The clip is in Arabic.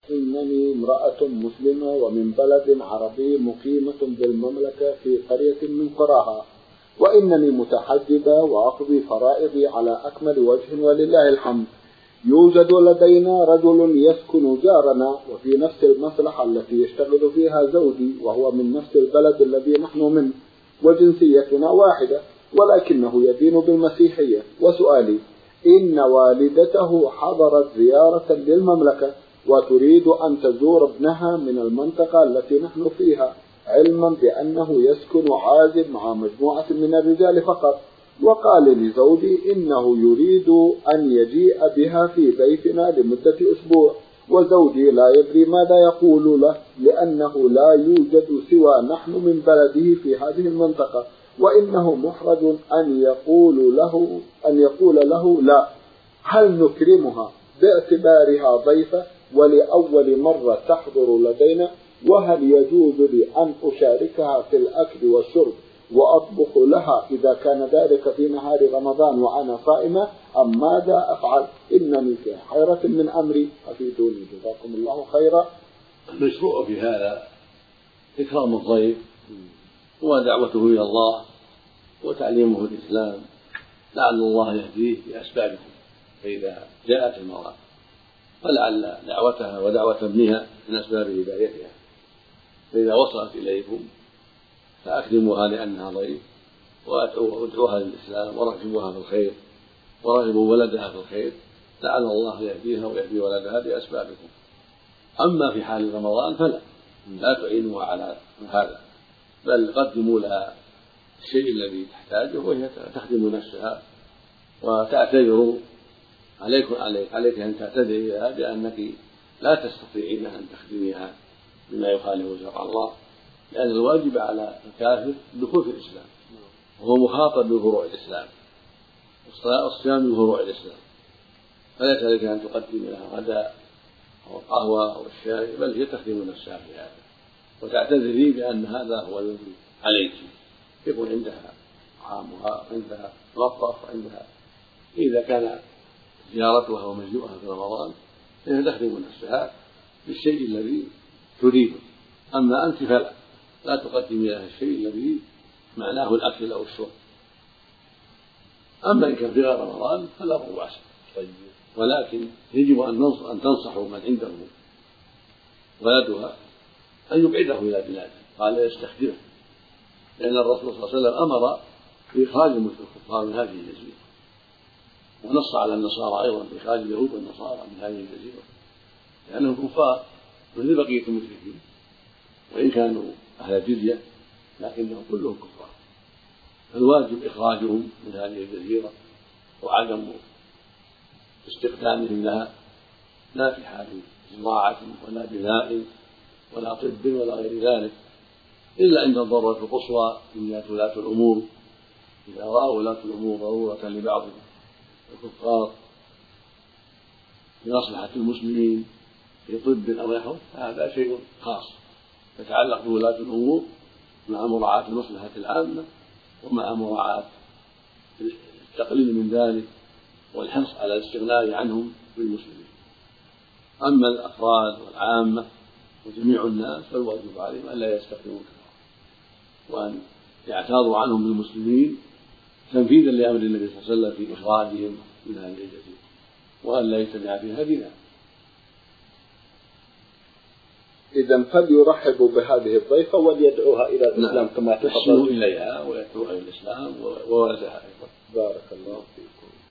إنني امرأة مسلمة ومن بلد عربي مقيمة بالمملكة في قرية من قراها، وإنني متحجبة وأقضي فرائضي على أكمل وجه ولله الحمد. يوجد لدينا رجل يسكن جارنا وفي نفس المصلحة التي يشتغل فيها زوجي، وهو من نفس البلد الذي نحن منه، وجنسيتنا واحدة، ولكنه يدين بالمسيحية. وسؤالي: إن والدته حضرت زيارة للمملكة وتريد أن تزور ابنها من المنطقة التي نحن فيها، علما بأنه يسكن عازب مع مجموعة من الرجال فقط، وقال لزوجي إنه يريد أن يجيء بها في بيتنا لمدة أسبوع، وزوجي لا يدري ماذا يقول له، لأنه لا يوجد سوى نحن من بلده في هذه المنطقة، وإنه محرج أن يقول له لا. هل نكرمها باعتبارها ضيفة ولأول مرة تحضر لدينا؟ وهل يجوز لي أن أشاركها في الأكل والشرب وأطبخ لها إذا كان ذلك في نهار رمضان وأنا صائمة، أم ماذا أفعل؟ إنني في حيرة من أمري، أفيدوني جزاكم الله خيرا. المشروع في هذا إكرام الضيف ودعوته إلى الله وتعليمه الإسلام، لعل الله يهديه بأسبابكم. فإذا جاءت المرأة فلعل دعوتها ودعوة ابنها من أسباب هدايتها، فإذا وصلت إليكم فأكرموها لأنها ضيف، وادعوها للإسلام ورغبوها في الخير ورغبوا ولدها في الخير، لعل الله يهديها ويهدي ولدها بأسبابكم. أما في حال رمضان فلا تعينوها على هذا، بل قدموا لها الشيء الذي تحتاجه وهي تخدم نفسها، وتعتذروا عليك أن تعتذري لها بأنك لا تستطيعين أن تخدميها بما يخالف شرع الله، لأن الواجب على الكافر الدخول في الإسلام، وهو مخاطب بفروع الإسلام، والصيام من فروع الإسلام، فليس عليك أن تقدم لها غداء أو القهوة أو الشاي، بل هي تخدم نفسها في هذا، وتعتذري بأن هذا هو الذي عليك، يكون عندها طعامها وعندها مطبخ وعندها، إذا كان زيارتها ومجيئها في رمضان فهي تخدم نفسها بالشيء الذي تريده. أما أنت فلا، لا تقدمي لها الشيء الذي معناه الأكل أو الشرب. أما إن كان في غير رمضان فلا بأس، ولكن يجب أن تنصحوا من عنده ولدها أن يبعده إلى بلاده، قال يستخدمه، لأن الرسول صلى الله عليه وسلم أمر بإخراج الكفار من هذه الجزيرة، ونص على النصارى أيضا بإخراج اليهود والنصارى من هذه الجزيرة، لأنهم كفار مثل بقية المشركين، وإن كانوا أهل جزية لكنهم كلهم كفار، فالواجب إخراجهم من هذه الجزيرة وعدم استخدامهم لها، لا في حال زراعة ولا بناء ولا طب ولا غير ذلك، إلا عند الضرورة القصوى من جهة ولاة الأمور، إذا رأوا ولاة الأمور ضرورة لبعض الكفار لمصلحة المسلمين في طب أو نحوه، فهذا شيء خاص يتعلق بولاة الأمور مع مراعاة المصلحة العامة ومع مراعاة التقليل من ذلك والحرص على الاستغناء عنهم بالمسلمين. أما الأفراد والعامة وجميع الناس فالواجب عليهم أن لا يستخدموا الكفار، وأن يعتاضوا عنهم بالمسلمين تنفيذا لأمر النبي صلى الله عليه وسلم في إخراجهم من هذه الجزيرة، وأن لا يجتمع فيها دينار. إذا فليرحب بهذه الضيفة وليدعوها إلى الإسلام كما تفضل إليها ويدعوها إلى الإسلام وولدها أيضا. بارك الله فيك.